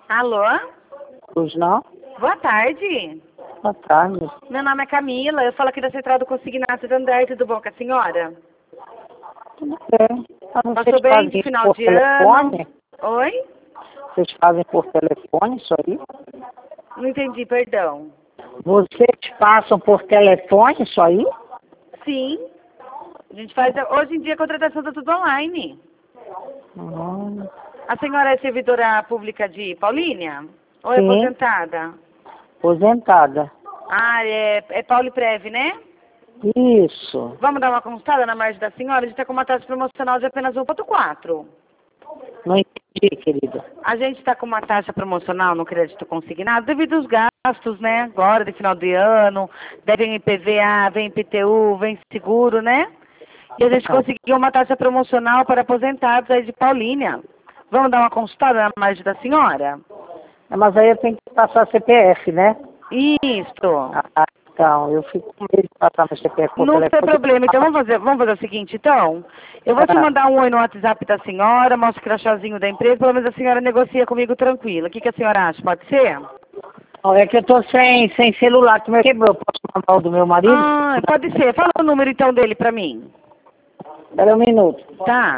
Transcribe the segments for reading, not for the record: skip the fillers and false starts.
Alô? Pois não? Boa tarde. Boa tarde. Meu nome é Camila, eu falo aqui da Central do Consignato de André, tudo bom com a senhora? Tudo bem. Mas Passou vocês bem fazem de isso final por de ano? telefone? Oi? Vocês fazem por telefone isso aí? Não entendi, perdão. Vocês passam por telefone isso aí? Sim. A gente faz, hoje em dia a contratação está tudo online. Hum, A senhora é servidora pública de Paulínia? Ou é sim, aposentada? aposentada. Ah, é Pauliprev, né? Isso. Vamos dar uma consultada na margem da senhora? A gente está com uma taxa promocional de apenas 1,4. Não entendi, querida. A gente está com uma taxa promocional no crédito consignado devido aos gastos, né? Agora, de final de ano, vem IPVA, vem IPTU, vem seguro, né? E a gente conseguiu uma taxa promocional para aposentados aí de Paulínia. Vamos dar uma consultada na margem da senhora? Mas aí eu tenho que passar CPF, né? Isso. Ah, então, eu fico com medo de passar meu CPF por Não tem telefone. problema. Então, vamos fazer o seguinte, então. Eu vou te mandar um oi no WhatsApp da senhora, mostro o crachazinho da empresa, pelo menos a senhora negocia comigo tranquila. O que a senhora acha? Pode ser? É que eu tô sem celular, que meu quebrou. Posso mandar o do meu marido? Ah, pode ser. Fala o número, então, dele pra mim. Espera um minuto. Tá.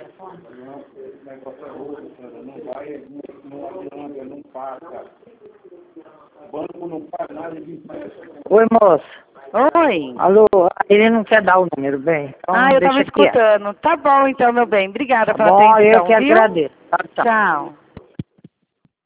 Oi, moça. Oi. Alô, ele não quer dar o número, bem. Então Eu tava deixa quieto. escutando. Tá bom, então, meu bem. Obrigada Tá pela bom, eu atenção, que viu? agradeço. Tchau, tchau. Tchau.